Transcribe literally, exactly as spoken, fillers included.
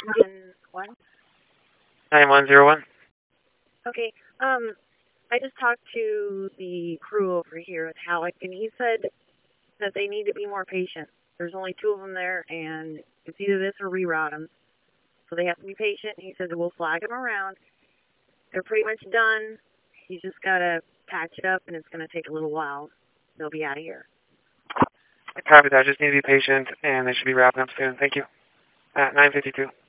one. nine one zero one. Okay. Um, I just talked to the crew over here at Halleck, and he said that they need to be more patient. There's only two of them there, and it's either this or reroute them. So they have to be patient. He said that we'll flag them around. They're pretty much done. He's just got to patch it up, and it's going to take a little while. They'll be out of here. Copy that. Just need to be patient, and they should be wrapping up soon. Thank you. At nine fifty-two.